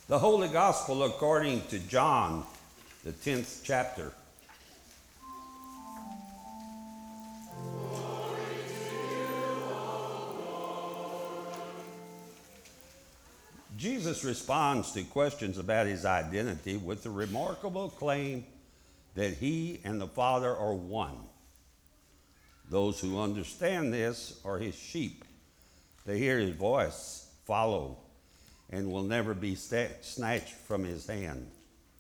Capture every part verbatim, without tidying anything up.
The Holy Gospel according to John, the tenth chapter. Jesus responds to questions about his identity with the remarkable claim that he and the Father are one. Those who understand this are his sheep. They hear his voice, follow, and will never be st- snatched from his hand.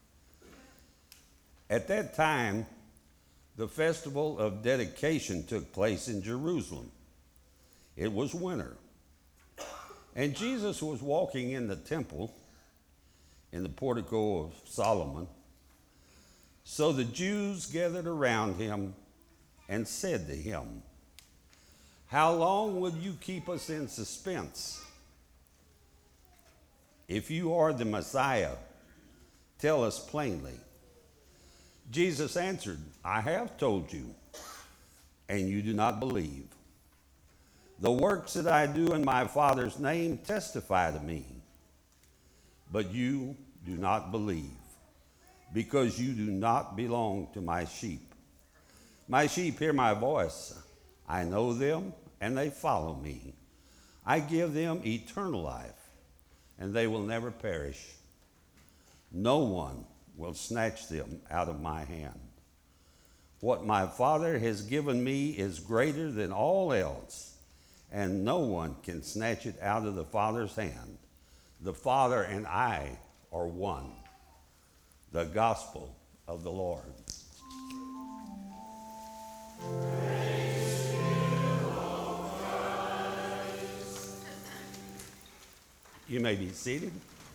At that time, the festival of dedication took place in Jerusalem. It was winter, and Jesus was walking in the temple in the portico of Solomon. So the Jews gathered around him and said to him, "How long will you keep us in suspense? If you are the Messiah, tell us plainly." Jesus answered, "I have told you, and you do not believe. The works that I do in my Father's name testify to me, but you do not believe, because you do not belong to my sheep. My sheep hear my voice. I know them, and they follow me. I give them eternal life, and they will never perish. No one will snatch them out of my hand. What my Father has given me is greater than all else, and no one can snatch it out of the Father's hand. The Father and I are one." The Gospel of the Lord. You may be seated.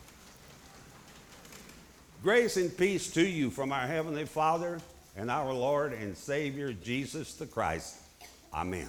Grace and peace to you from our Heavenly Father and our Lord and Savior, Jesus the Christ. Amen.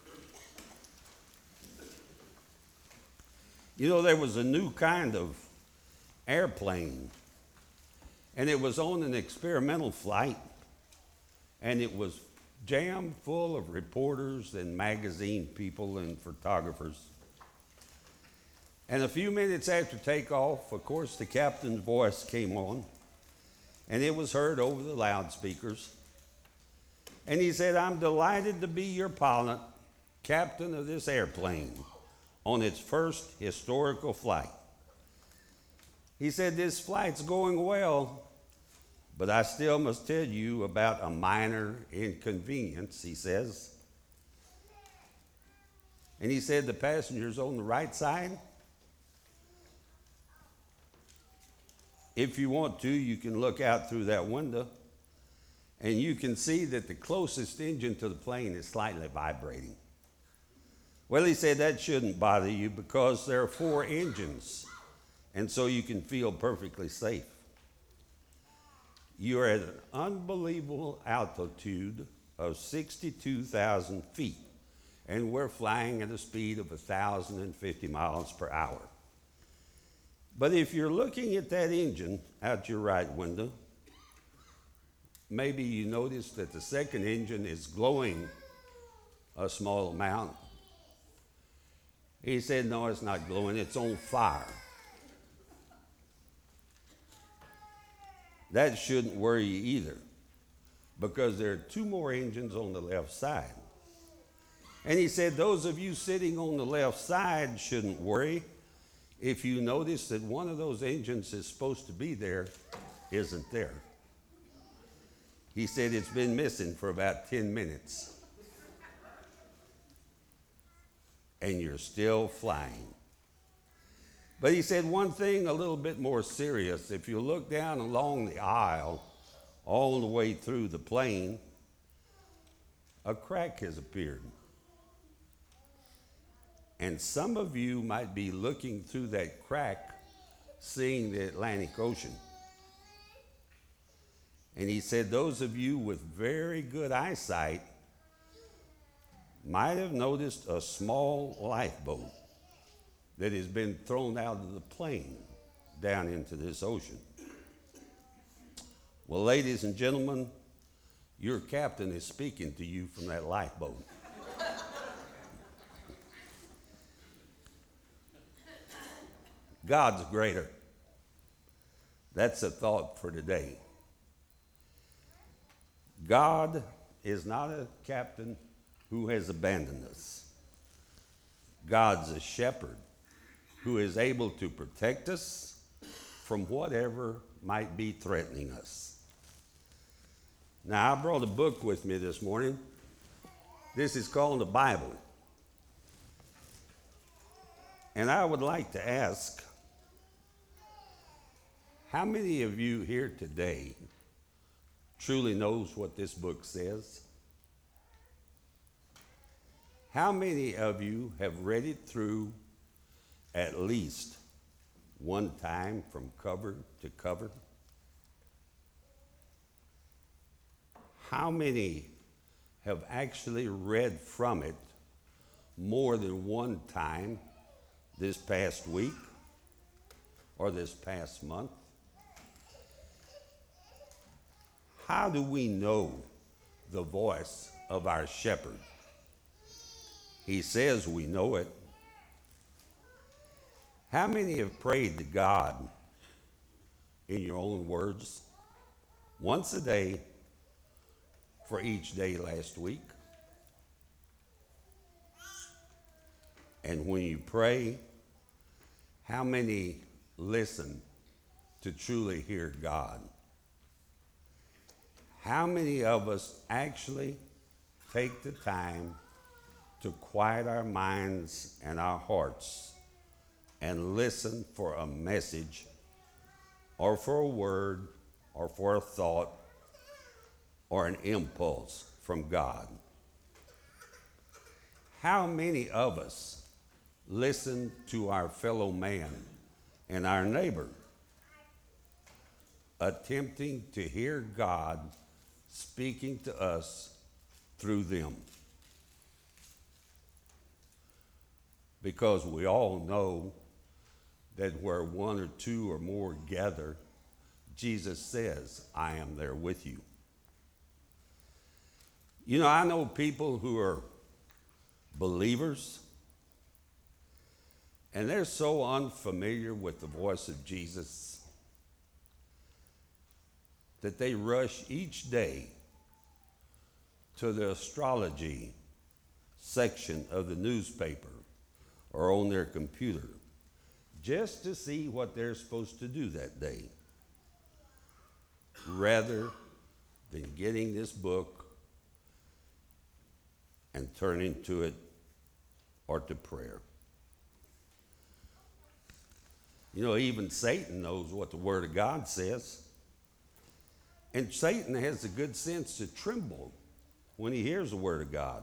You know, there was a new kind of airplane, and it was on an experimental flight, and it was jammed full of reporters and magazine people and photographers. And a few minutes after takeoff, of course, the captain's voice came on, and it was heard over the loudspeakers. And he said, "I'm delighted to be your pilot, captain of this airplane, on its first historical flight." He said, "This flight's going well, but I still must tell you about a minor inconvenience," he says. And he said, "The passengers on the right side, if you want to, you can look out through that window, and you can see that the closest engine to the plane is slightly vibrating." Well, he said that shouldn't bother you because there are four engines, and so you can feel perfectly safe. You're at an unbelievable altitude of sixty-two thousand feet, and we're flying at a speed of one thousand fifty miles per hour. But if you're looking at that engine out your right window, maybe you notice that the second engine is glowing a small amount. He said, "No, it's not glowing, it's on fire." That shouldn't worry you either, because there are two more engines on the left side. And he said, "Those of you sitting on the left side shouldn't worry if you notice that one of those engines is supposed to be there, isn't there." He said, "It's been missing for about ten minutes. And you're still flying." But he said one thing a little bit more serious. If you look down along the aisle, all the way through the plane, a crack has appeared. And some of you might be looking through that crack, seeing the Atlantic Ocean. And he said those of you with very good eyesight might have noticed a small lifeboat that has been thrown out of the plane down into this ocean. Well, ladies and gentlemen, your captain is speaking to you from that lifeboat. God's greater. That's a thought for today. God is not a captain who has abandoned us. God's a shepherd who is able to protect us from whatever might be threatening us. Now, I brought a book with me this morning. This is called the Bible. And I would like to ask, how many of you here today truly knows what this book says? How many of you have read it through at least one time from cover to cover? How many have actually read from it more than one time this past week or this past month? How do we know the voice of our shepherd? He says we know it. How many have prayed to God in your own words once a day for each day last week? And when you pray, how many listen to truly hear God? How many of us actually take the time to quiet our minds and our hearts and listen for a message or for a word or for a thought or an impulse from God? How many of us listen to our fellow man and our neighbor, attempting to hear God speaking to us through them? Because we all know that where one or two or more gather, Jesus says, I am there with you. You know, I know people who are believers, and they're so unfamiliar with the voice of Jesus that they rush each day to the astrology section of the newspaper or on their computer just to see what they're supposed to do that day, rather than getting this book and turning to it or to prayer. You know, even Satan knows what the Word of God says. And Satan has the good sense to tremble when he hears the Word of God.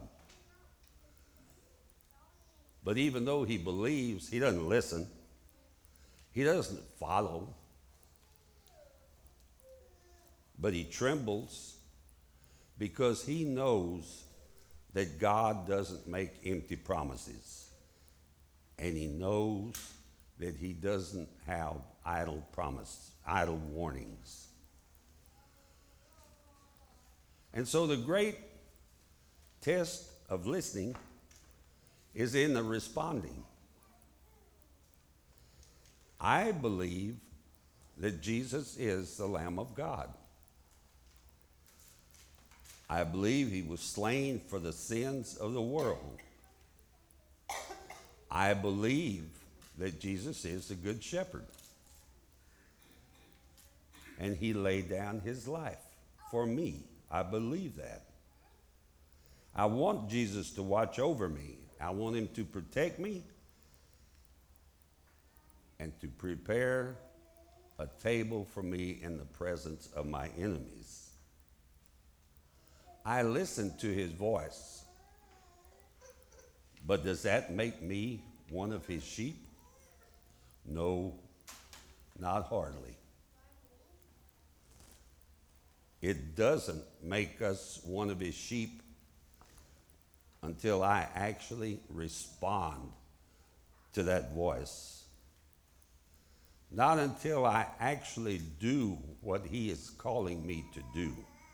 But even though he believes, he doesn't listen. He doesn't follow. But he trembles because he knows that God doesn't make empty promises. And he knows that he doesn't have idle promise, idle warnings. And so the great test of listening is in the responding. I believe that Jesus is the Lamb of God. I believe he was slain for the sins of the world. I believe that Jesus is the Good Shepherd. And he laid down his life for me. I believe that. I want Jesus to watch over me. I want him to protect me and to prepare a table for me in the presence of my enemies. I listen to his voice. But does that make me one of his sheep? No, not hardly. It doesn't make us one of his sheep until I actually respond to that voice. Not until I actually do what he is calling me to do.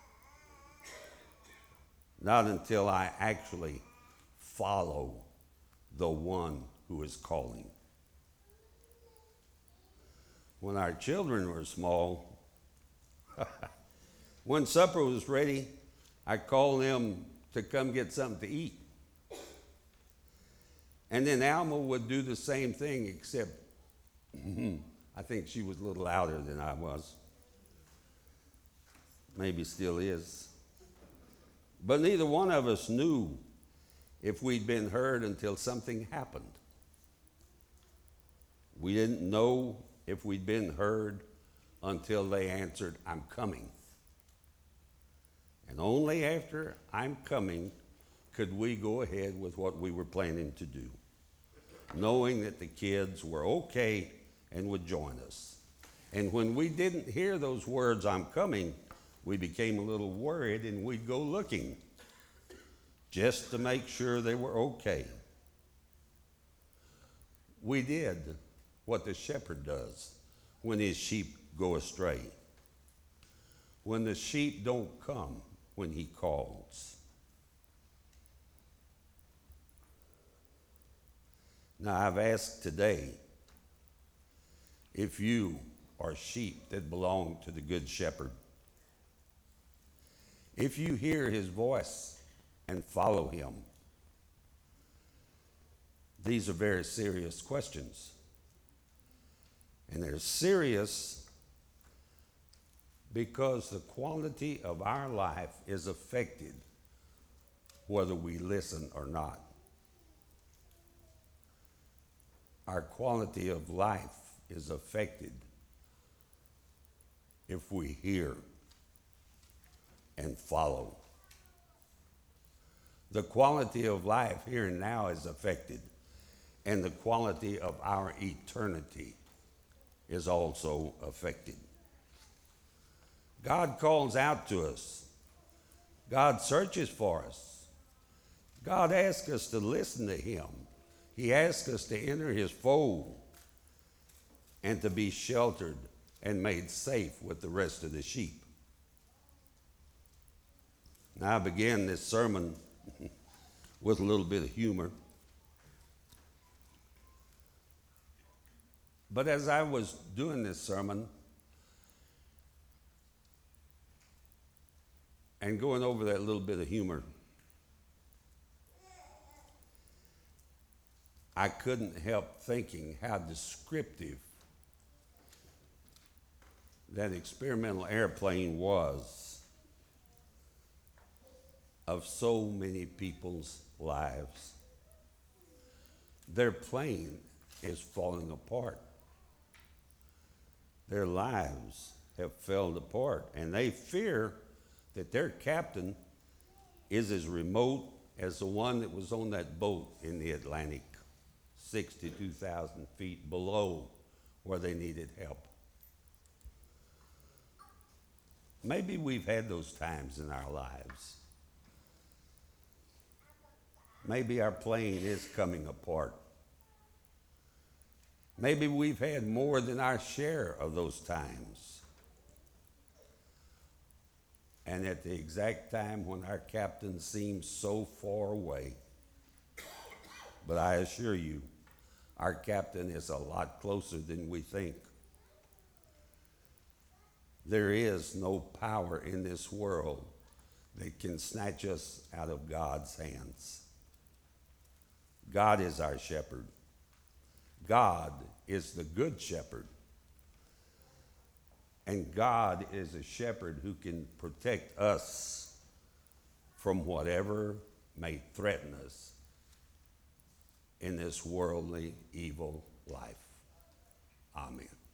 Not until I actually follow the one who is calling. when our children were small, when supper was ready, I called them to come get something to eat. And then Alma would do the same thing, except I think she was a little louder than I was. Maybe still is. But neither one of us knew if we'd been heard until something happened. We didn't know if we'd been heard until they answered, "I'm coming." And only after "I'm coming" could we go ahead with what we were planning to do, knowing that the kids were okay and would join us. And when we didn't hear those words, "I'm coming," we became a little worried and we'd go looking just to make sure they were okay. We did what the shepherd does when his sheep go astray, when the sheep don't come when he calls. Now, I've asked today if you are sheep that belong to the Good Shepherd. If you hear his voice and follow him. These are very serious questions. And they're serious because the quality of our life is affected whether we listen or not. Our quality of life is affected if we hear and follow. The quality of life here and now is affected, and the quality of our eternity is also affected. God calls out to us. God searches for us. God asks us to listen to him. He asks us to enter his fold and to be sheltered and made safe with the rest of the sheep. Now, I began this sermon with a little bit of humor. But as I was doing this sermon and going over that little bit of humor, I couldn't help thinking how descriptive that experimental airplane was of so many people's lives. Their plane is falling apart. Their lives have fallen apart, and they fear that their captain is as remote as the one that was on that boat in the Atlantic, sixty-two thousand feet below where they needed help. Maybe we've had those times in our lives. Maybe our plane is coming apart. Maybe we've had more than our share of those times. And at the exact time when our captain seems so far away, but I assure you, our captain is a lot closer than we think. There is no power in this world that can snatch us out of God's hands. God is our shepherd. God is the good shepherd. And God is a shepherd who can protect us from whatever may threaten us in this worldly, evil life. Amen.